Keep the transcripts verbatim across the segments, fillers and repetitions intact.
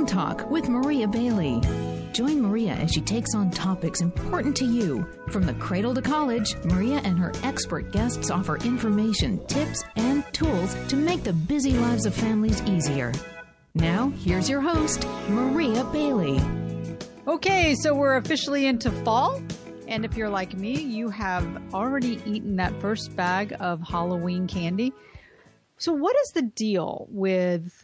Mom Talk with Maria Bailey. Join Maria as she takes on topics important to you. From the cradle to college, Maria and her expert guests offer information, tips, and tools to make the busy lives of families easier. Now, here's your host, Maria Bailey. Okay, so we're officially into fall. And if you're like me, you have already eaten that first bag of Halloween candy. So what is the deal with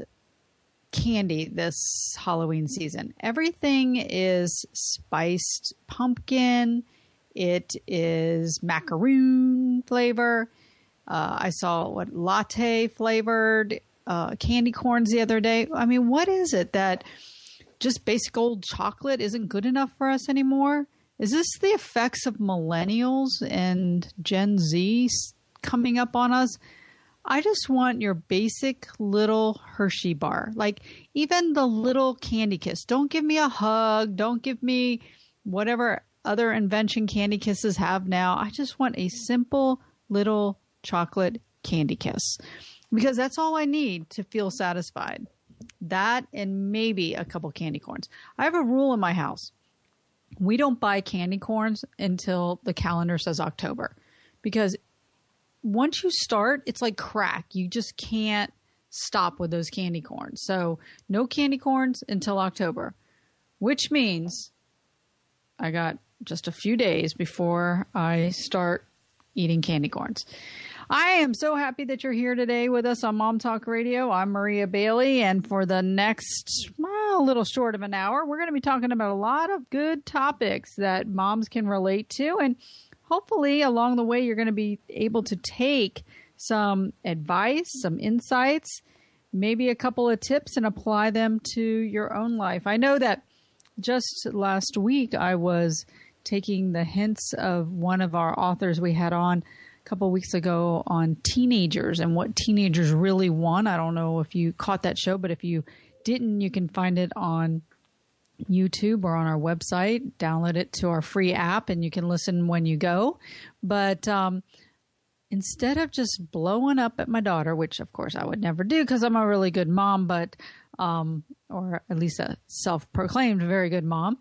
candy this Halloween season? Everything is spiced pumpkin. It is macaroon flavor. Uh, I saw what latte flavored uh, candy corns the other day. I mean, what is it that just basic old chocolate isn't good enough for us anymore? Is this the effects of millennials and Gen Z coming up on us? I just want your basic little Hershey bar. Like even the little Candy Kiss. Don't give me a hug. Don't give me whatever other invention Candy Kisses have now. I just want a simple little chocolate Candy Kiss because that's all I need to feel satisfied. That and maybe a couple candy corns. I have a rule in my house. We don't buy candy corns until the calendar says October because once you start, it's like crack. You just can't stop with those candy corns. So no candy corns until October, which means I got just a few days before I start eating candy corns. I am so happy that you're here today with us on Mom Talk Radio. I'm Maria Bailey, and for the next, well, a little short of an hour, we're going to be talking about a lot of good topics that moms can relate to, and hopefully, along the way, you're going to be able to take some advice, some insights, maybe a couple of tips and apply them to your own life. I know that just last week, I was taking the hints of one of our authors we had on a couple of weeks ago on teenagers and what teenagers really want. I don't know if you caught that show, but if you didn't, you can find it on YouTube or on our website. Download it to our free app and you can listen when you go. But um, instead of just blowing up at my daughter, which of course I would never do because I'm a really good mom, but um, or at least a self-proclaimed very good mom,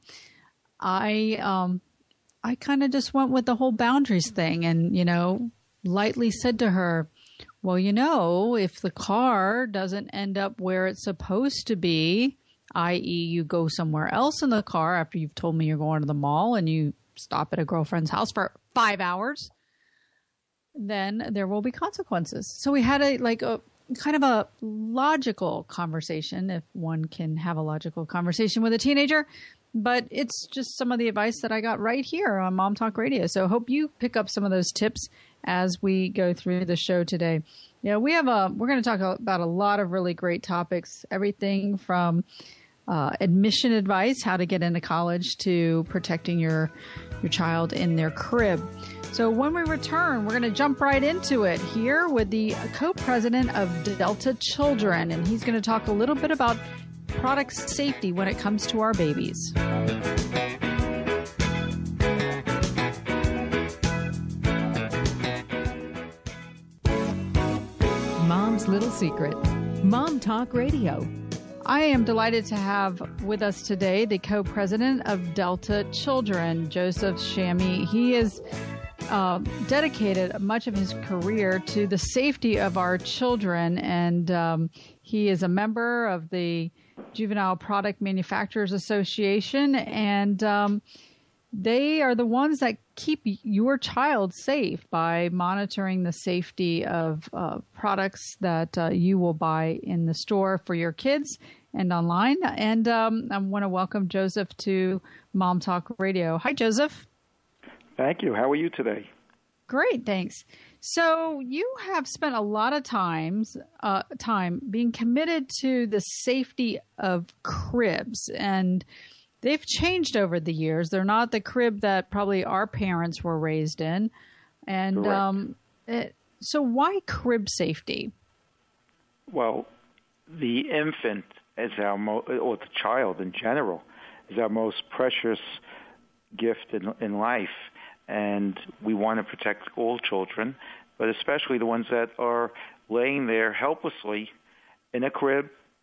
I um, I kind of just went with the whole boundaries thing and, you know, lightly said to her, well, you know, if the car doesn't end up where it's supposed to be, that is you go somewhere else in the car after you've told me you're going to the mall and you stop at a girlfriend's house for five hours, then there will be consequences. So we had a like a kind of a logical conversation, if one can have a logical conversation with a teenager. But it's just some of the advice that I got right here on Mom Talk Radio. So hope you pick up some of those tips as we go through the show today. Yeah, we have a we're going to talk about a lot of really great topics, everything from Uh, admission advice, how to get into college, to protecting your your child in their crib. So when we return, we're going to jump right into it here with the co-president of Delta Children, and he's going to talk a little bit about product safety when it comes to our babies. Mom's Little Secret. Mom Talk Radio. I am delighted to have with us today the co-president of Delta Children, Joseph Shami. He has uh, dedicated much of his career to the safety of our children, and um, he is a member of the Juvenile Product Manufacturers Association, and um, they are the ones that keep your child safe by monitoring the safety of uh, products that uh, you will buy in the store for your kids and online. And um, I want to welcome Joseph to Mom Talk Radio. Hi, Joseph. Thank you. How are you today? Great, thanks. So you have spent a lot of times uh, time being committed to the safety of cribs, and they've changed over the years. They're not the crib that probably our parents were raised in. And um, it, so why crib safety? Well, the infant is our mo- or the child in general is our most precious gift in, in life, and we want to protect all children, but especially the ones that are laying there helplessly in a crib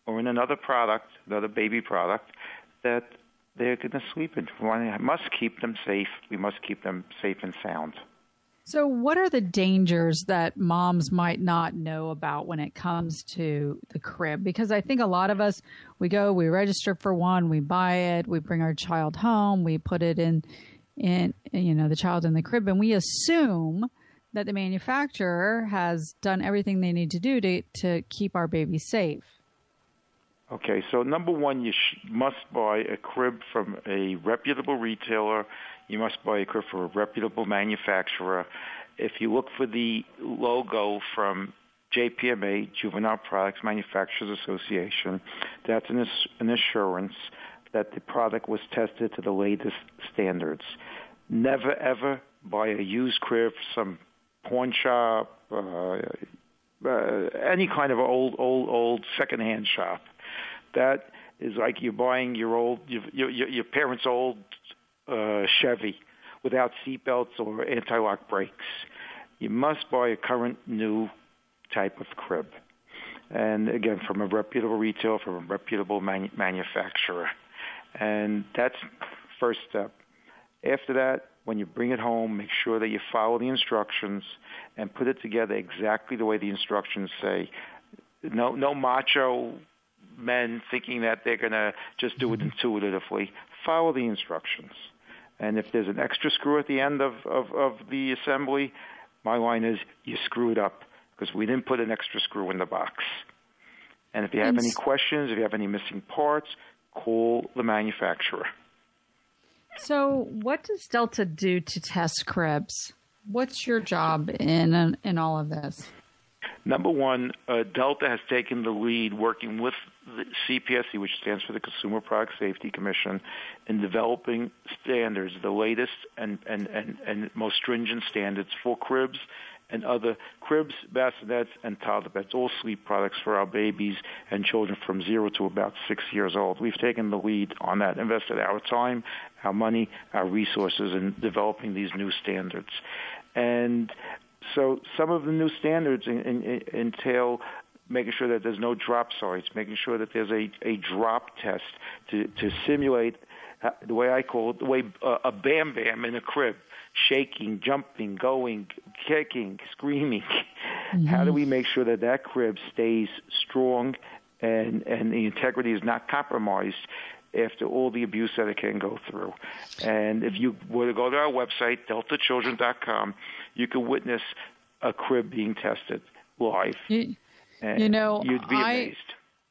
or in another product, another baby product, that they're going to sleep in. We must keep them safe. We must keep them safe and sound. So what are the dangers that moms might not know about when it comes to the crib? Because I think a lot of us, we go, we register for one, we buy it, we bring our child home, we put it in, in you know, the child in the crib, and we assume that the manufacturer has done everything they need to do to, to keep our baby safe. Okay, so number one, you sh- must buy a crib from a reputable retailer. You must buy a crib from a reputable manufacturer. If you look for the logo from J P M A, Juvenile Products Manufacturers Association, that's an, ass- an assurance that the product was tested to the latest standards. Never, ever buy a used crib from some pawn shop, uh, uh, any kind of old, old, old secondhand shop. That is like you're buying your old, your your, your parents' old uh, Chevy without seatbelts or anti-lock brakes. You must buy a current, new type of crib, and again from a reputable retailer, from a reputable manu- manufacturer. And that's first step. After that, when you bring it home, make sure that you follow the instructions and put it together exactly the way the instructions say. No, no macho men thinking that they're going to just do it intuitively. Follow the instructions. And if there's an extra screw at the end of, of, of the assembly, my line is you screw it up because we didn't put an extra screw in the box. And if you have any questions, if you have any missing parts, call the manufacturer. So what does Delta do to test cribs? What's your job in in all of this? Number one, uh, Delta has taken the lead working with the C P S C, which stands for the Consumer Product Safety Commission, in developing standards, the latest and, and, and, and most stringent standards for cribs and other cribs, bassinets, and toddler beds, all sleep products for our babies and children from zero to about six years old. We've taken the lead on that, invested our time, our money, our resources in developing these new standards. And so some of the new standards in, in, entail making sure that there's no drop sites, making sure that there's a, a drop test to, to simulate uh, the way I call it, the way uh, a bam bam in a crib, shaking, jumping, going, kicking, screaming. Mm-hmm. How do we make sure that that crib stays strong and, and the integrity is not compromised after all the abuse that it can go through? And if you were to go to our website, delta children dot com, you can witness a crib being tested live. You, you know, you'd be I, amazed.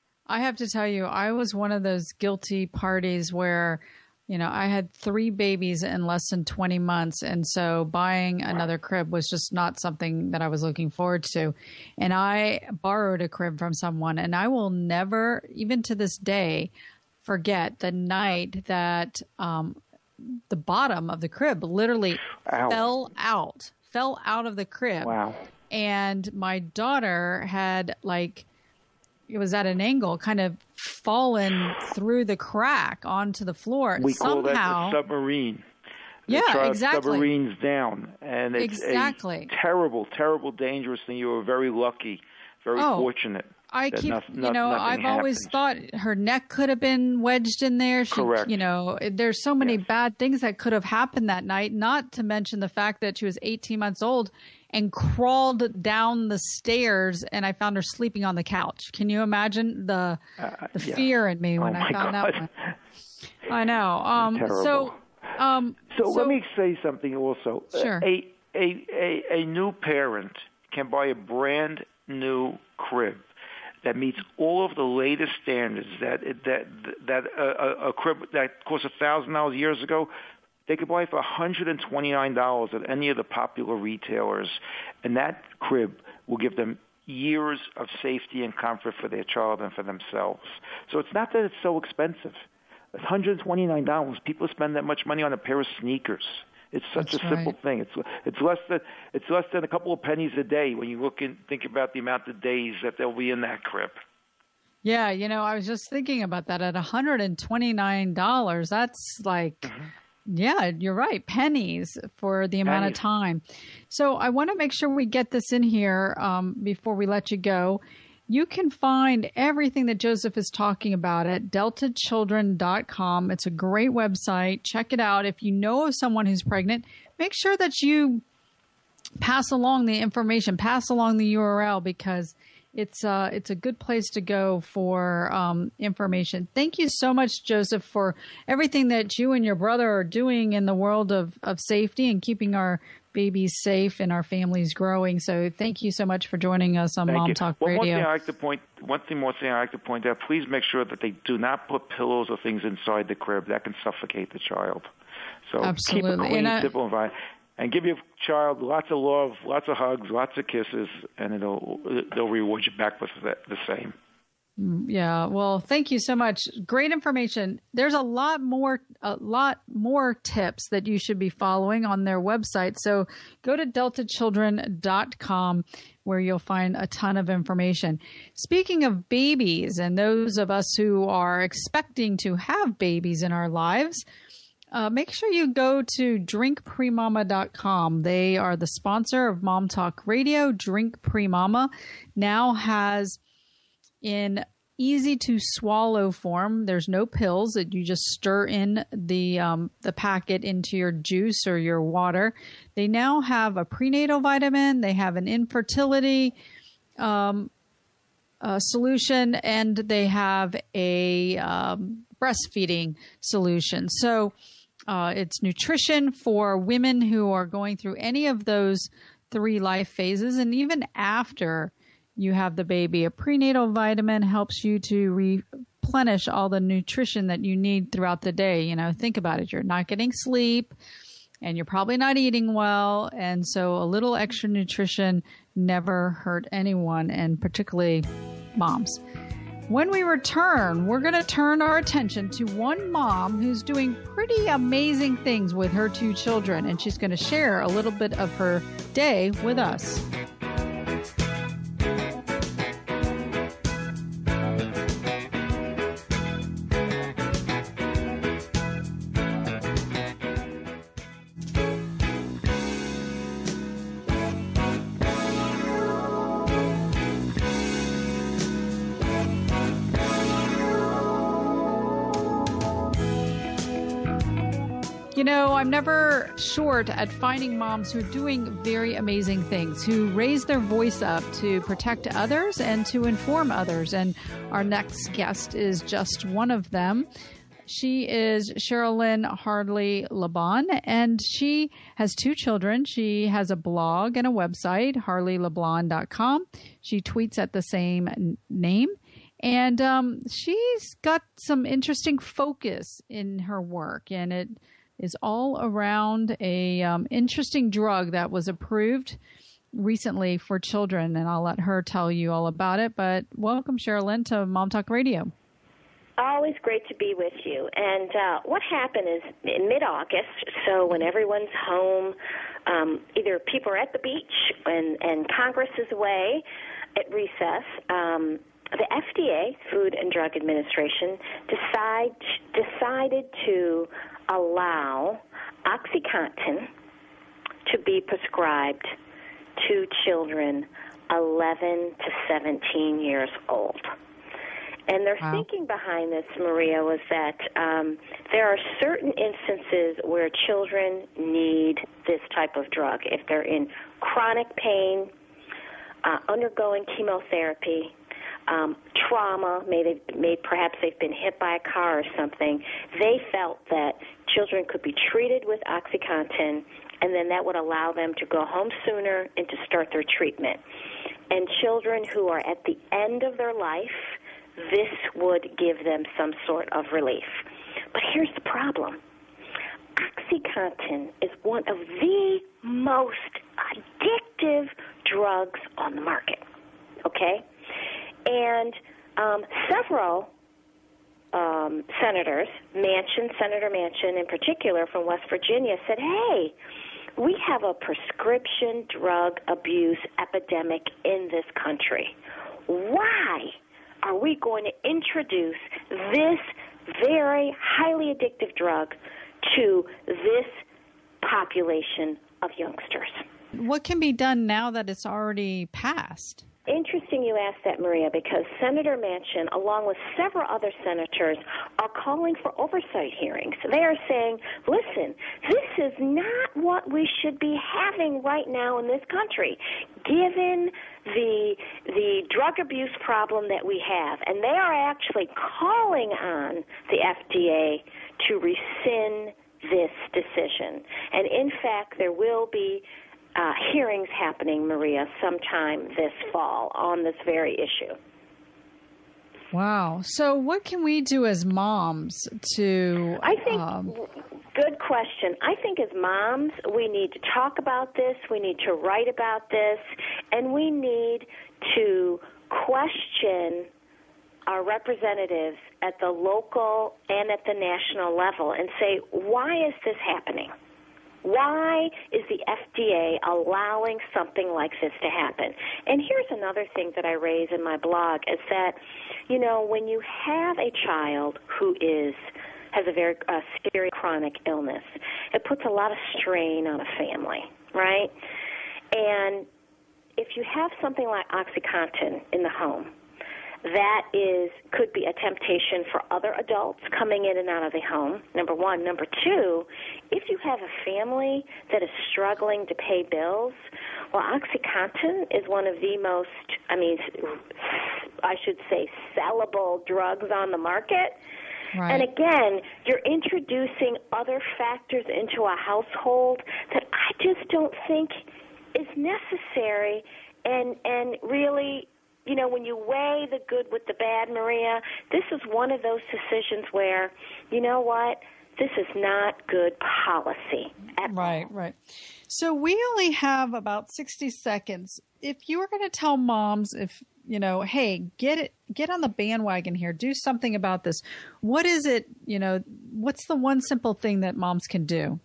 I have to tell you, I was one of those guilty parties where, you know, I had three babies in less than twenty months. And so buying another crib was just not something that I was looking forward to. And I borrowed a crib from someone, and I will never, even to this day, forget the night that um, the bottom of the crib literally Ow. fell out, fell out of the crib. Wow. And my daughter had, like, it was at an angle, kind of fallen through the crack onto the floor. We Somehow, call that a submarine. Yeah, the exactly. Submarines down. And it's exactly. a terrible, terrible, dangerous thing. You were very lucky, very oh. fortunate. I keep, no, you know, I've happened. always thought her neck could have been wedged in there. She, Correct. You know, there's so many yes. bad things that could have happened that night, not to mention the fact that she was eighteen months old and crawled down the stairs, and I found her sleeping on the couch. Can you imagine the uh, the yeah. fear in me when oh I found God. that one? I know. Um, Terrible. So, um, so, so let me say something also. Sure. A, a, a, a new parent can buy a brand new crib that meets all of the latest standards. That that that uh, a crib that cost a thousand dollars years ago, they could buy it for one hundred and twenty nine dollars at any of the popular retailers, and that crib will give them years of safety and comfort for their child and for themselves. So it's not that it's so expensive. It's one hundred and twenty nine dollars. People spend that much money on a pair of sneakers. It's such That's a simple right. thing. It's it's less than it's less than a couple of pennies a day when you look and think about the amount of days that they'll be in that crib. Yeah, you know, I was just thinking about that. At one hundred and twenty nine dollars, that's like, mm-hmm. yeah, you're right, pennies for the amount pennies. of time. So I want to make sure we get this in here um, before we let you go. You can find everything that Joseph is talking about at delta children dot com. It's a great website. Check it out. If you know of someone who's pregnant, make sure that you pass along the information, pass along the U R L, because it's uh, it's a good place to go for um, information. Thank you so much, Joseph, for everything that you and your brother are doing in the world of, of safety and keeping our babies safe and our families growing. So thank you so much for joining us on Thank Mom you. Talk well, Radio. One thing I like to point, one thing more thing I like to point out, please make sure that they do not put pillows or things inside the crib. That can suffocate the child. So Absolutely. keep it clean, and I, simple environment. And give your child lots of love, lots of hugs, lots of kisses, and it'll they'll reward you back with the, the same. Yeah, well, thank you so much. Great information. There's a lot more, a lot more tips that you should be following on their website. So go to delta children dot com where you'll find a ton of information. Speaking of babies and those of us who are expecting to have babies in our lives, Uh, make sure you go to drink premama dot com. They are the sponsor of Mom Talk Radio. Drink Premama now has in easy to swallow form. There's no pills that you just stir in the um, the packet into your juice or your water. They now have a prenatal vitamin. They have an infertility um, uh, solution, and they have a um, breastfeeding solution. So Uh, it's nutrition for women who are going through any of those three life phases. And even after you have the baby, a prenatal vitamin helps you to replenish all the nutrition that you need throughout the day. You know, think about it. You're not getting sleep and you're probably not eating well. And so a little extra nutrition never hurt anyone, and particularly moms. When we return, we're going to turn our attention to one mom who's doing pretty amazing things with her two children, and she's going to share a little bit of her day with us. You know, I'm never short at finding moms who are doing very amazing things, who raise their voice up to protect others and to inform others. And our next guest is just one of them. She is Sherilyn Harley LeBon, and she has two children. She has a blog and a website, harley leblon dot com. She tweets at the same n- name. And um, she's got some interesting focus in her work, and it is all around a um, interesting drug that was approved recently for children, and I'll let her tell you all about it. But welcome, Sherilyn, to Mom Talk Radio. Always great to be with you. And uh, what happened is in mid-August, so when everyone's home, um, either people are at the beach and, and Congress is away at recess, um, the F D A, Food and Drug Administration, decide, decided to allow OxyContin to be prescribed to children eleven to seventeen years old. And their wow. thinking behind this, Maria, was that um, there are certain instances where children need this type of drug. If they're in chronic pain, uh, undergoing chemotherapy, Um, trauma, may they, may perhaps they've been hit by a car or something, they felt that children could be treated with OxyContin, and then that would allow them to go home sooner and to start their treatment. And children who are at the end of their life, this would give them some sort of relief. But here's the problem. OxyContin is one of the most addictive drugs on the market, okay? And um, several um, senators, Manchin, Senator Manchin in particular from West Virginia, said, hey, we have a prescription drug abuse epidemic in this country. Why are we going to introduce this very highly addictive drug to this population of youngsters? What can be done now that it's already passed? Interesting interesting you asked that, Maria, because Senator Manchin, along with several other senators, are calling for oversight hearings. They are saying, listen, this is not what we should be having right now in this country, given the the drug abuse problem that we have. And they are actually calling on the F D A to rescind this decision. And, in fact, there will be uh, hearings happening, Maria, sometime this fall on this very issue. Wow. So what can we do as moms to... I think... Um, Good question. I think as moms, we need to talk about this, we need to write about this, and we need to question our representatives at the local and at the national level and say, why is this happening? Why is the F D A allowing something like this to happen? And here's another thing that I raise in my blog is that, you know, when you have a child who is has a very uh, serious chronic illness, it puts a lot of strain on a family, right? And if you have something like OxyContin in the home, that is could be a temptation for other adults coming in and out of the home, number one. Number two, if you have a family that is struggling to pay bills, well, OxyContin is one of the most, I mean, I should say, sellable drugs on the market. Right. And again, you're introducing other factors into a household that I just don't think is necessary. And and really, you know, when you weigh the good with the bad, Maria, this is one of those decisions where, you know what, this is not good policy at right, all. right. So we only have about sixty seconds. If you were going to tell moms, if you know, hey, get it, get on the bandwagon here, do something about this. What is it, you know, what's the one simple thing that moms can do?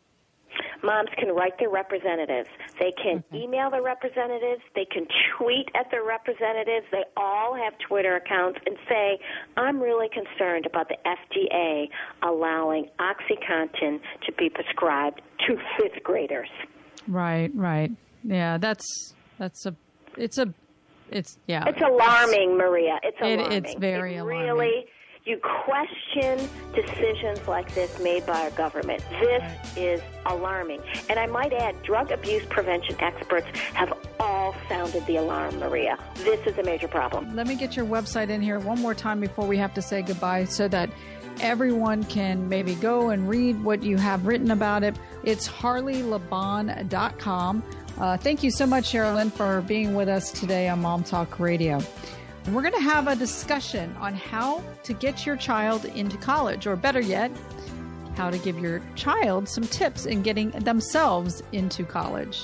Moms can write their representatives. They can okay. email their representatives. They can tweet at their representatives. They all have Twitter accounts and say, I'm really concerned about the F D A allowing OxyContin to be prescribed to fifth graders. Right, right. Yeah, that's, that's a, it's a, It's yeah. It's alarming, it's, Maria. It's alarming. It, it's very it alarming. Really, you question decisions like this made by our government. This is alarming. And I might add, drug abuse prevention experts have all sounded the alarm, Maria. This is a major problem. Let me get your website in here one more time before we have to say goodbye so that everyone can maybe go and read what you have written about it. It's harley laban dot com. Uh, thank you so much, Sherilyn, for being with us today on Mom Talk Radio. We're going to have a discussion on how to get your child into college, or better yet, how to give your child some tips in getting themselves into college.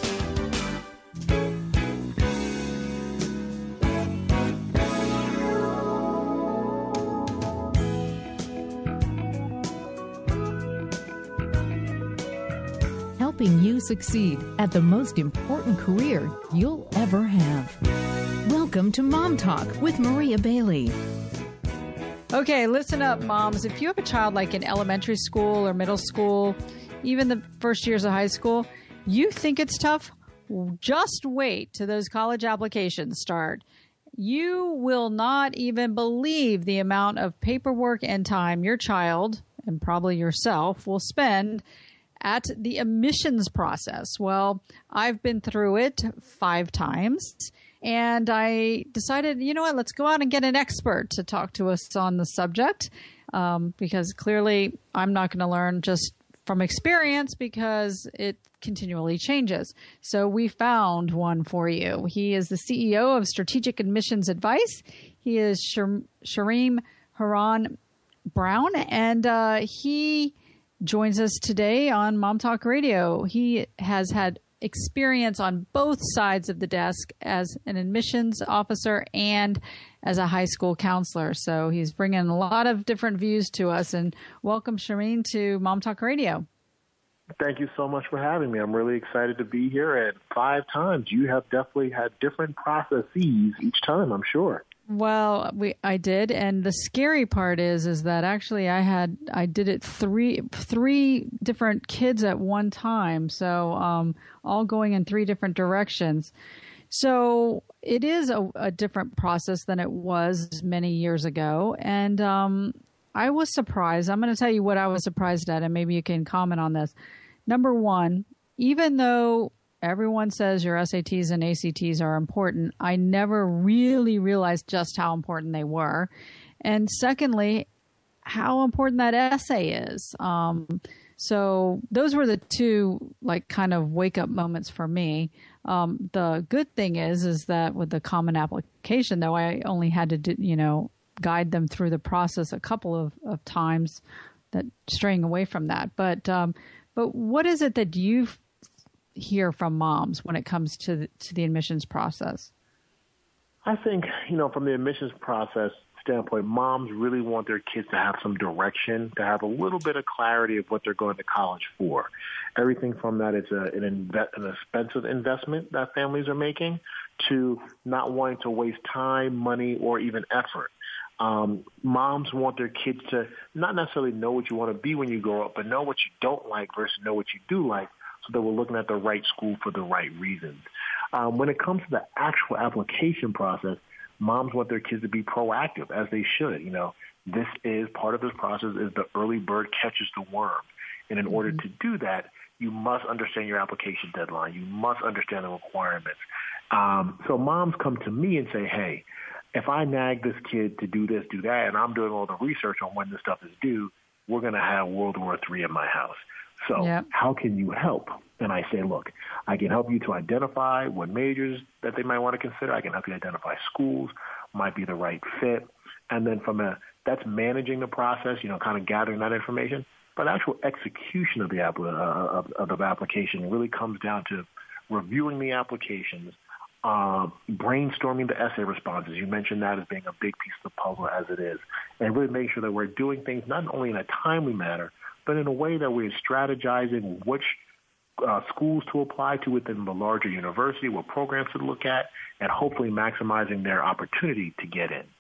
Helping you succeed at the most important career you'll ever have. Welcome to Mom Talk with Maria Bailey. Okay, listen up, moms. If you have a child like in elementary school or middle school, even the first years of high school, you think it's tough, just wait till those college applications start. You will not even believe the amount of paperwork and time your child, and probably yourself, will spend at the admissions process. Well, I've been through it five times, and I decided, you know what, let's go out and get an expert to talk to us on the subject, um, because clearly I'm not going to learn just from experience because it continually changes. So we found one for you. He is the C E O of Strategic Admissions Advice. He is Shareem Haran Brown, and uh, he joins us today on Mom Talk Radio. He has had experience on both sides of the desk as an admissions officer and as a high school counselor. So he's bringing a lot of different views to us. And welcome, Shareem, to Mom Talk Radio. Thank you so much for having me. I'm really excited to be here. And five times, you have definitely had different processes each time, I'm sure. Well, we I did, and the scary part is is that actually I had I did it three three different kids at one time, so um, all going in three different directions. So it is a, a different process than it was many years ago. And um, I was surprised. I'm going to tell you what I was surprised at, and maybe you can comment on this. Number one, even though everyone says your S A Ts and A C Ts are important, I never really realized just how important they were. And secondly, how important that essay is. Um, so those were the two, like, kind of wake-up moments for me. Um, the good thing is, is that with the Common Application, though, I only had to, do, you know, guide them through the process a couple of, of times, that straying away from that. But um, but what is it that you hear from moms when it comes to the, to the admissions process? I think, you know, from the admissions process standpoint, moms really want their kids to have some direction, to have a little bit of clarity of what they're going to college for. Everything from that, it's a, an, inve- an expensive investment that families are making, to not wanting to waste time, money, or even effort. Um, moms want their kids to not necessarily know what you want to be when you grow up, but know what you don't like versus know what you do like, so that we're looking at the right school for the right reasons. Um, when it comes to the actual application process, moms want their kids to be proactive, as they should. You know, this is part of this process is the early bird catches the worm. And in mm-hmm. order to do that, you must understand your application deadline. You must understand the requirements. Um, so moms come to me and say, hey, if I nag this kid to do this, do that, and I'm doing all the research on when this stuff is due, we're going to have World War Three in my house. So yep. how can you help? And I say, look, I can help you to identify what majors that they might want to consider. I can help you identify schools, might be the right fit. And then from a, that's managing the process, you know, kind of gathering that information. But actual execution of the, app, uh, of, of the application really comes down to reviewing the applications, uh, brainstorming the essay responses. You mentioned that as being a big piece of the puzzle, as it is. And really make sure that we're doing things not only in a timely manner, but in a way that we're strategizing which uh, schools to apply to within the larger university, what programs to look at, and hopefully maximizing their opportunity to get in.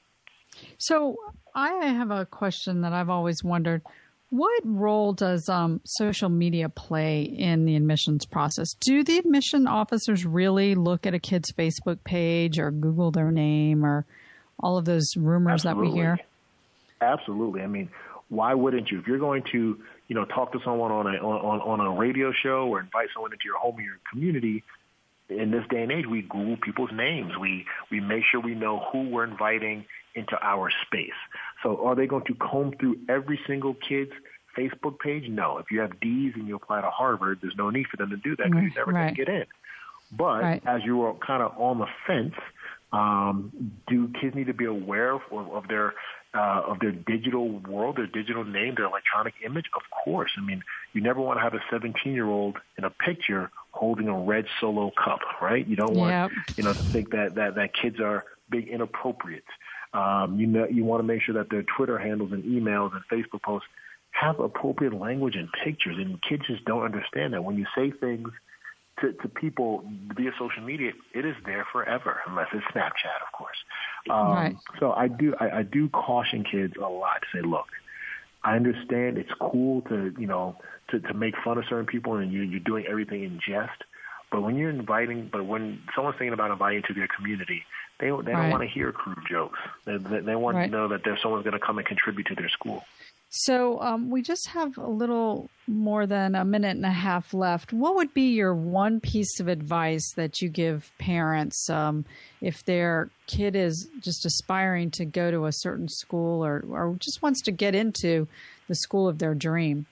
So I have a question that I've always wondered. What role does um, social media play in the admissions process? Do the admission officers really look at a kid's Facebook page or Google their name or all of those rumors Absolutely. that we hear? Absolutely. I mean, why wouldn't you? If you're going to, you know, talk to someone on a on, on a radio show or invite someone into your home or your community, in this day and age, we Google people's names. We we make sure we know who we're inviting into our space. So are they going to comb through every single kid's Facebook page? No. If you have D's and you apply to Harvard, there's no need for them to do that because you're never right. going to get in. But right. as you are kind of on the fence, um, do kids need to be aware of, of their uh, of their digital world, their digital name, their electronic image? Of course. I mean, you never want to have a seventeen-year-old in a picture holding a red Solo cup, right? You don't want yep. you know to think that, that, that kids are being inappropriate. Um, you know, you want to make sure that their Twitter handles and emails and Facebook posts have appropriate language and pictures, and kids just don't understand that. When you say things to, to people via social media, it is there forever, unless it's Snapchat, of course. Um, right. So I do, I, I do caution kids a lot to say, look, I understand it's cool to, you know, to, to make fun of certain people, and you, you're doing everything in jest. But when you're inviting, but when someone's thinking about inviting you to their community, they they right. don't want to hear crude jokes. They, they, they want right. to know that there's someone's going to come and contribute to their school. So um, we just have a little more than a minute and a half left. What would be your one piece of advice that you give parents um, if their kid is just aspiring to go to a certain school or, or just wants to get into the school of their dream?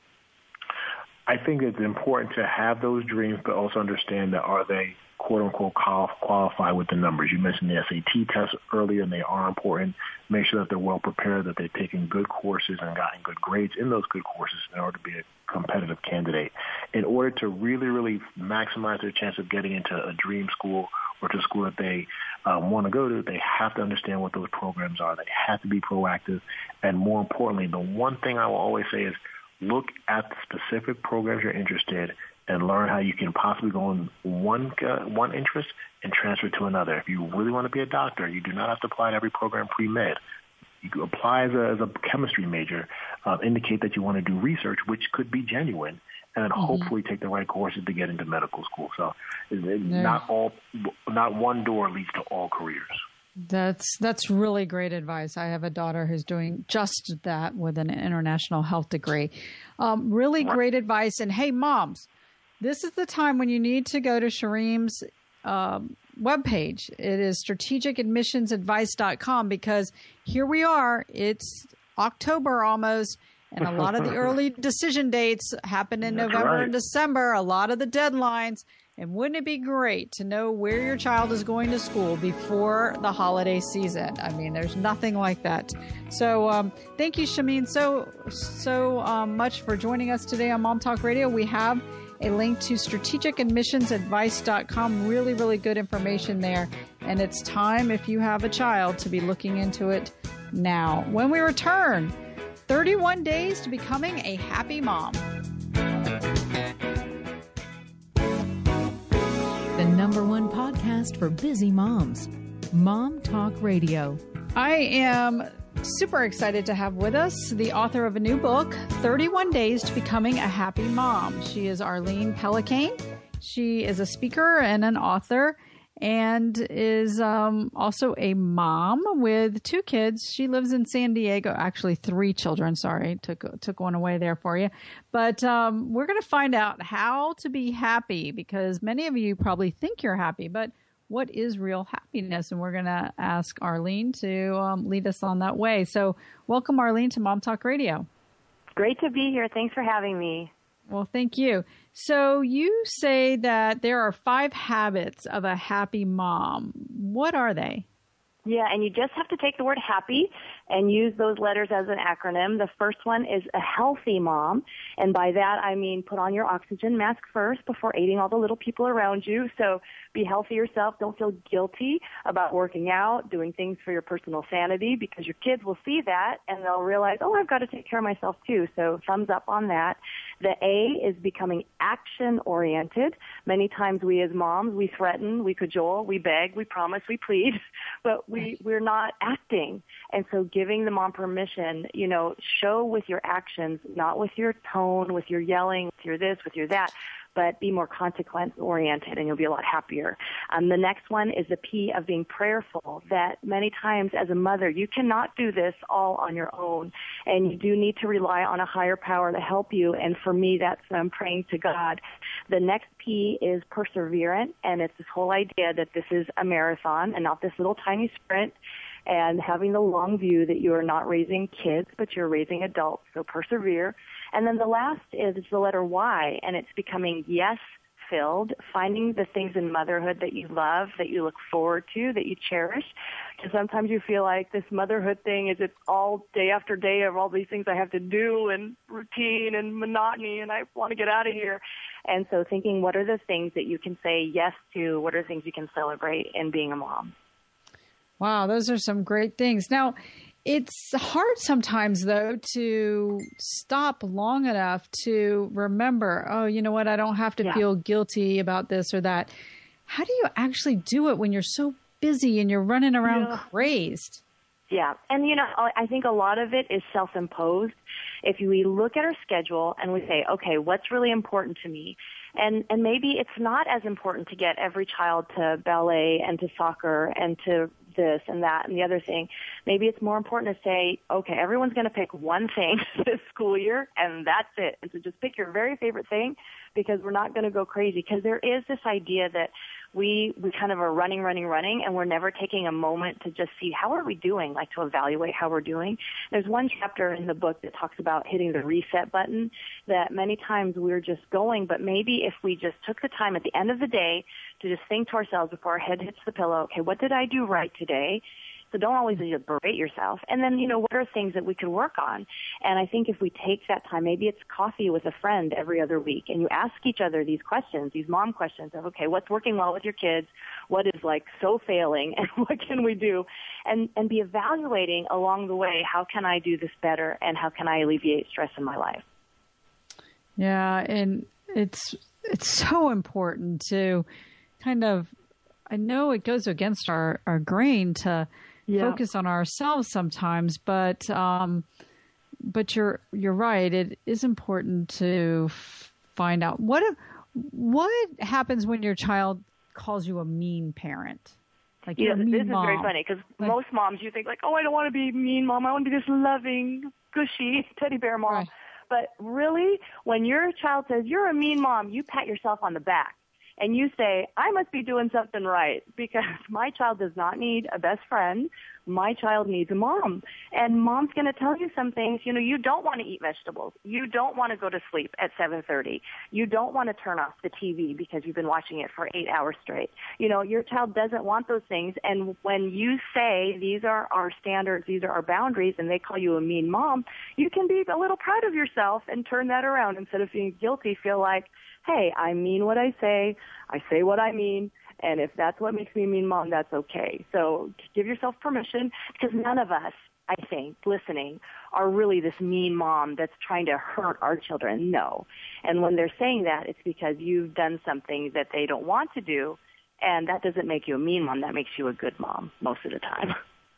I think it's important to have those dreams, but also understand that are they, quote unquote, qualify with the numbers. You mentioned the S A T tests earlier, and they are important. Make sure that they're well prepared, that they've taken good courses and gotten good grades in those good courses in order to be a competitive candidate. In order to really, really maximize their chance of getting into a dream school or to a school that they um, want to go to, they have to understand what those programs are. They have to be proactive. And more importantly, the one thing I will always say is look at the specific programs you're interested in and learn how you can possibly go in one uh, one interest and transfer to another. If you really want to be a doctor, you do not have to apply to every program pre-med. You can apply as a, as a chemistry major, uh, indicate that you want to do research, which could be genuine, and then mm-hmm. hopefully take the right courses to get into medical school. So not all, not one door leads to all careers. That's that's really great advice. I have a daughter who's doing just that with an international health degree. Um, really great advice. And hey, moms, this is the time when you need to go to Sherem's um, webpage. It is strategic admissions advice dot com, because here we are. It's October almost, and a lot of the early decision dates happen in That's November right. and December, a lot of the deadlines. And wouldn't it be great to know where your child is going to school before the holiday season? I mean, there's nothing like that. So um, thank you, Shameen, so, so um, much for joining us today on Mom Talk Radio. We have a link to strategic admissions advice dot com. Really, really good information there. And it's time, if you have a child, to be looking into it now. When we return, thirty-one days to becoming a happy mom. The number one podcast for busy moms, Mom Talk Radio. I am super excited to have with us the author of a new book, thirty-one days to Becoming a Happy Mom. She is Arlene Pellicane. She is a speaker and an author, and is um, also a mom with two kids. She lives in San Diego. Actually, three children. Sorry, took took one away there for you. But um, we're going to find out how to be happy, because many of you probably think you're happy, but what is real happiness? And we're going to ask Arlene to um, lead us on that way. So welcome, Arlene, to Mom Talk Radio. Great to be here. Thanks for having me. Well, thank you. So you say that there are five habits of a happy mom. What are they? Yeah, and you just have to take the word happy and use those letters as an acronym. The first one is a healthy mom, and by that I mean put on your oxygen mask first before aiding all the little people around you. So be healthy yourself. Don't feel guilty about working out, doing things for your personal sanity, because your kids will see that and they'll realize, oh, I've got to take care of myself too. So thumbs up on that. The A is becoming action-oriented. Many times we as moms, we threaten, we cajole, we beg, we promise, we plead, but we, we're not acting. And so giving the mom permission, you know, show with your actions, not with your tone, with your yelling, with your this, with your that, but be more consequence-oriented, and you'll be a lot happier. Um, the next one is the P of being prayerful, that many times as a mother, you cannot do this all on your own, and you do need to rely on a higher power to help you, and for me, that's um, praying to God. The next P is perseverant, and it's this whole idea that this is a marathon and not this little tiny sprint, and having the long view that you are not raising kids, but you're raising adults, so persevere. And then the last is the letter Y, and it's becoming yes-filled, finding the things in motherhood that you love, that you look forward to, that you cherish. Because sometimes you feel like this motherhood thing is it's all day after day of all these things I have to do, and routine and monotony, and I want to get out of here. And so thinking, what are the things that you can say yes to? What are the things you can celebrate in being a mom? Wow, those are some great things. Now, it's hard sometimes, though, to stop long enough to remember, oh, you know what, I don't have to yeah. feel guilty about this or that. How do you actually do it when you're so busy and you're running around yeah. crazed? Yeah, and, you know, I think a lot of it is self-imposed. If we look at our schedule and we say, okay, what's really important to me? And and maybe it's not as important to get every child to ballet and to soccer and to this and that and the other thing. Maybe it's more important to say, okay, everyone's going to pick one thing this school year, and that's it. And so just pick your very favorite thing, because we're not going to go crazy. Because there is this idea that we we kind of are running, running, running, and we're never taking a moment to just see how are we doing, like to evaluate how we're doing. There's one chapter in the book that talks about hitting the reset button, that many times we're just going, but maybe if we just took the time at the end of the day to just think to ourselves before our head hits the pillow, okay, what did I do right today? So don't always just berate yourself. And then, you know, what are things that we could work on? And I think if we take that time, maybe it's coffee with a friend every other week, and you ask each other these questions, these mom questions of, okay, what's working well with your kids? What is like so failing? And what can we do? And, and be evaluating along the way, how can I do this better? And how can I alleviate stress in my life? Yeah. And it's, it's so important to kind of, I know it goes against our, our grain to yeah. focus on ourselves sometimes, but, um, but you're, you're right. It is important to f- find out. What if, what happens when your child calls you a mean parent? Like yeah, you're a mean this is mom. very funny because like, most moms, you think like, oh, I don't want to be mean mom. I want to be this loving, gushy teddy bear mom. Right. But really, when your child says you're a mean mom, you pat yourself on the back and you say, I must be doing something right because my child does not need a best friend. My child needs a mom. And mom's going to tell you some things. You know, you don't want to eat vegetables. You don't want to go to sleep at seven thirty. You don't want to turn off the T V because you've been watching it for eight hours straight. You know, your child doesn't want those things. And when you say these are our standards, these are our boundaries, and they call you a mean mom, you can be a little proud of yourself and turn that around. Instead of feeling guilty, feel like, hey, I mean what I say. I say what I mean. And if that's what makes me a mean mom, that's okay. So give yourself permission because none of us, I think, listening, are really this mean mom that's trying to hurt our children. No. And when they're saying that, it's because you've done something that they don't want to do. And that doesn't make you a mean mom. That makes you a good mom most of the time.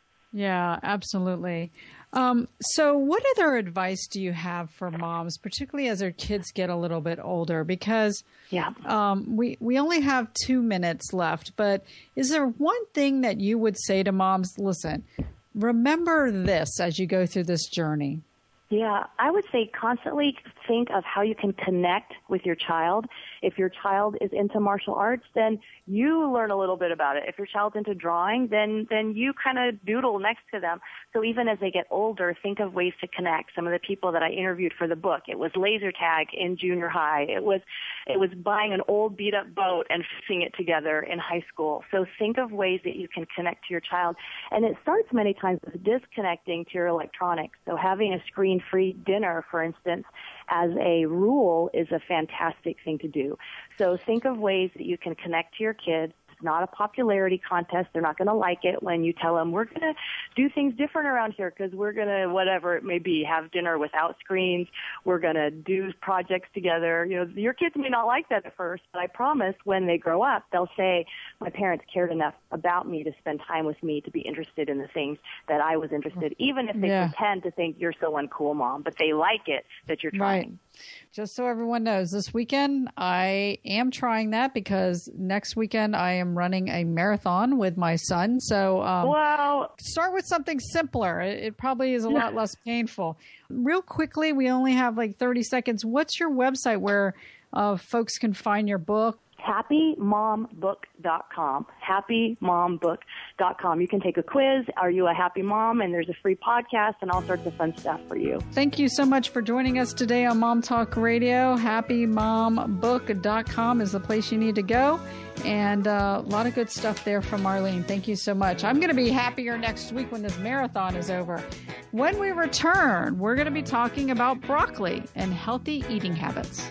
Yeah, absolutely. Um, so what other advice do you have for moms, particularly as their kids get a little bit older? Because yeah. um, we, we only have two minutes left, but is there one thing that you would say to moms? Listen, remember this as you go through this journey. Yeah, I would say constantly think of how you can connect with your child. If your child is into martial arts, then you learn a little bit about it. If your child's into drawing, then then you kind of doodle next to them. So even as they get older, think of ways to connect. Some of the people that I interviewed for the book, it was laser tag in junior high. It was it was buying an old beat up boat and fixing it together in high school. So think of ways that you can connect to your child. And it starts many times with disconnecting to your electronics. So having a screen-free dinner, for instance, as a rule is a fantastic thing to do. So think of ways that you can connect to your kids. It's not a popularity contest. They're not going to like it when you tell them we're going to do things different around here because we're going to, whatever it may be, have dinner without screens. We're going to do projects together. You know, your kids may not like that at first, but I promise when they grow up, they'll say, my parents cared enough about me to spend time with me to be interested in the things that I was interested, even if they yeah. pretend to think you're so uncool, Mom, but they like it that you're trying. Right. Just so everyone knows, this weekend I am trying that because next weekend I am running a marathon with my son. So um, wow. start with something simpler. It, it probably is a lot less painful. Real quickly, we only have like thirty seconds. What's your website where uh, folks can find your book? happy mom book dot com. happy mom book dot com. You can take a quiz. Are you a happy mom? And there's a free podcast and all sorts of fun stuff for you. Thank you so much for joining us today on Mom Talk Radio. happy mom book dot com is the place you need to go. And uh, a lot of good stuff there from Marlene. Thank you so much. I'm going to be happier next week when this marathon is over. When we return, we're going to be talking about broccoli and healthy eating habits.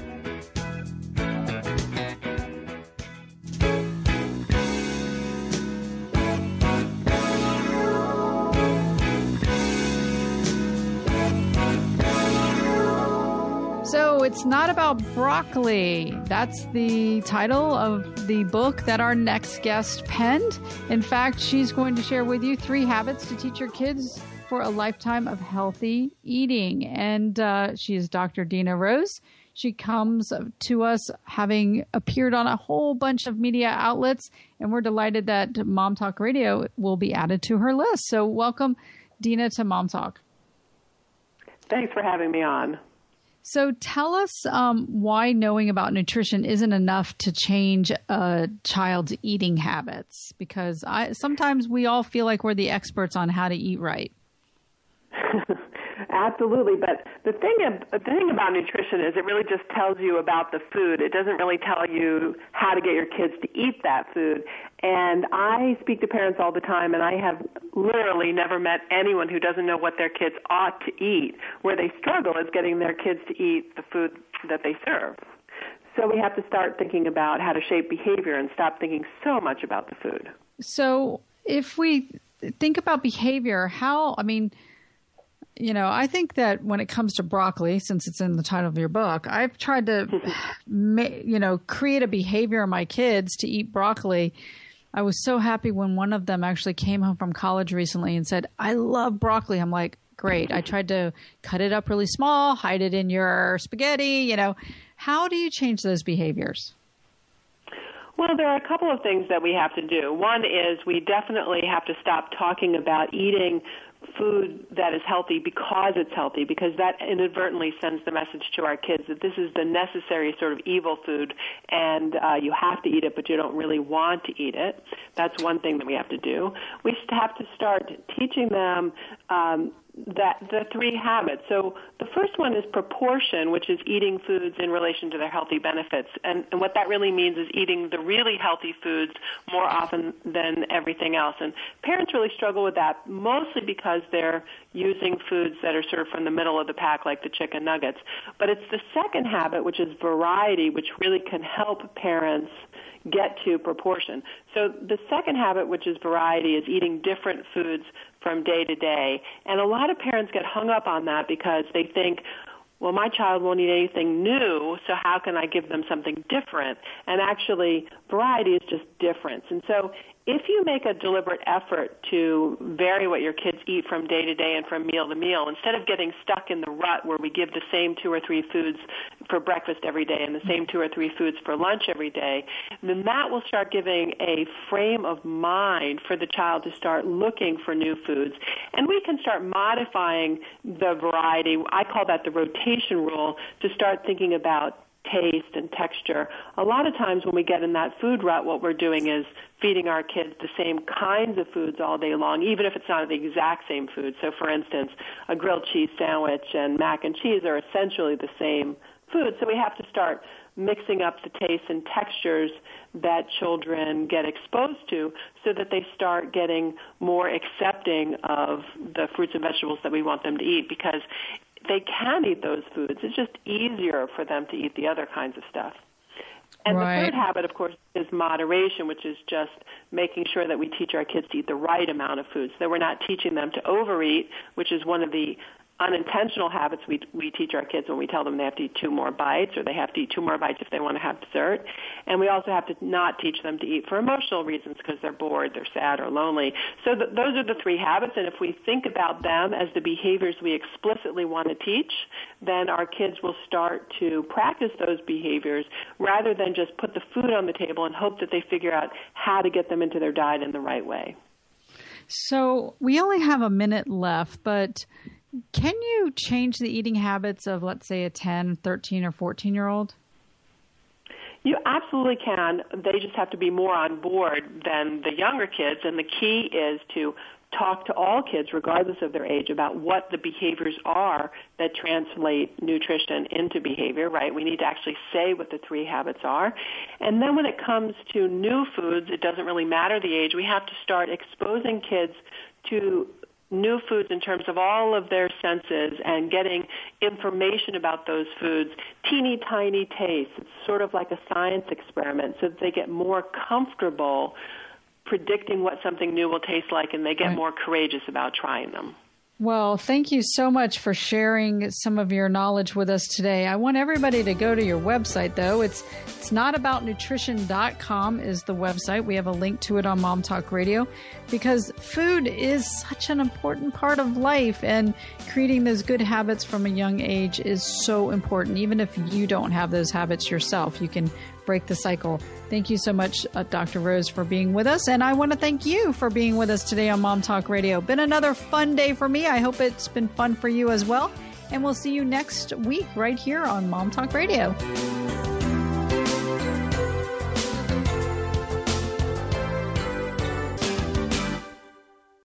So it's not about broccoli. That's the title of the book that our next guest penned. In fact, she's going to share with you three habits to teach your kids for a lifetime of healthy eating. And uh, she is Doctor Dina Rose. She comes to us having appeared on a whole bunch of media outlets, and we're delighted that Mom Talk Radio will be added to her list. So welcome, Dina, to Mom Talk. Thanks for having me on. So tell us um, why knowing about nutrition isn't enough to change a child's eating habits, because I, sometimes we all feel like we're the experts on how to eat right. Absolutely, but the thing, the thing about nutrition is it really just tells you about the food. It doesn't really tell you how to get your kids to eat that food. And I speak to parents all the time, and I have literally never met anyone who doesn't know what their kids ought to eat. Where they struggle is getting their kids to eat the food that they serve. So we have to start thinking about how to shape behavior and stop thinking so much about the food. So if we think about behavior, how, I mean, you know, I think that when it comes to broccoli, since it's in the title of your book, I've tried to, you know, create a behavior in my kids to eat broccoli. I was so happy when one of them actually came home from college recently and said, I love broccoli. I'm like, great. I tried to cut it up really small, hide it in your spaghetti, you know. How do you change those behaviors? Well, there are a couple of things that we have to do. One is we definitely have to stop talking about eating food that is healthy because it's healthy, because that inadvertently sends the message to our kids that this is the necessary sort of evil food, and uh, you have to eat it, but you don't really want to eat it. That's one thing that we have to do. We have to start teaching them um, that the three habits. So the first one is proportion, which is eating foods in relation to their healthy benefits. And, and what that really means is eating the really healthy foods more often than everything else. And parents really struggle with that, mostly because they're using foods that are sort of from the middle of the pack, like the chicken nuggets. But it's the second habit, which is variety, which really can help parents get to proportion. So the second habit, which is variety, is eating different foods from day to day. And a lot of parents get hung up on that because they think, well, my child won't eat anything new, so how can I give them something different? And actually, variety is just difference. And so if you make a deliberate effort to vary what your kids eat from day to day and from meal to meal, instead of getting stuck in the rut where we give the same two or three foods for breakfast every day and the same two or three foods for lunch every day, then that will start giving a frame of mind for the child to start looking for new foods. And we can start modifying the variety. I call that the rotation rule, to start thinking about taste and texture. A lot of times when we get in that food rut, what we're doing is feeding our kids the same kinds of foods all day long, even if it's not the exact same food. So, for instance, a grilled cheese sandwich and mac and cheese are essentially the same food. So we have to start mixing up the tastes and textures that children get exposed to so that they start getting more accepting of the fruits and vegetables that we want them to eat, because they can eat those foods. It's just easier for them to eat the other kinds of stuff. And right. The third habit, of course, is moderation, which is just making sure that we teach our kids to eat the right amount of food, so that we're not teaching them to overeat, which is one of the unintentional habits we we teach our kids when we tell them they have to eat two more bites, or they have to eat two more bites if they want to have dessert. And we also have to not teach them to eat for emotional reasons, because they're bored, they're sad, or lonely. So th- those are the three habits, and if we think about them as the behaviors we explicitly want to teach, then our kids will start to practice those behaviors rather than just put the food on the table and hope that they figure out how to get them into their diet in the right way. So we only have a minute left, but can you change the eating habits of, let's say, a ten, thirteen, or fourteen-year-old? You absolutely can. They just have to be more on board than the younger kids, and the key is to talk to all kids, regardless of their age, about what the behaviors are that translate nutrition into behavior, right? We need to actually say what the three habits are. And then when it comes to new foods, it doesn't really matter the age. We have to start exposing kids to new foods in terms of all of their senses and getting information about those foods, teeny tiny tastes. It's sort of like a science experiment, so that they get more comfortable predicting what something new will taste like, and they get right. more courageous about trying them. Well, thank you so much for sharing some of your knowledge with us today. I want everybody to go to your website, though. It's it's not about nutrition dot com is the website. We have a link to it on Mom Talk Radio, because food is such an important part of life, and creating those good habits from a young age is so important. Even if you don't have those habits yourself, you can break the cycle. Thank you so much, uh, Doctor Rose, for being with us. And I want to thank you for being with us today on Mom Talk Radio. Been another fun day for me. I hope it's been fun for you as well. And we'll see you next week right here on Mom Talk Radio.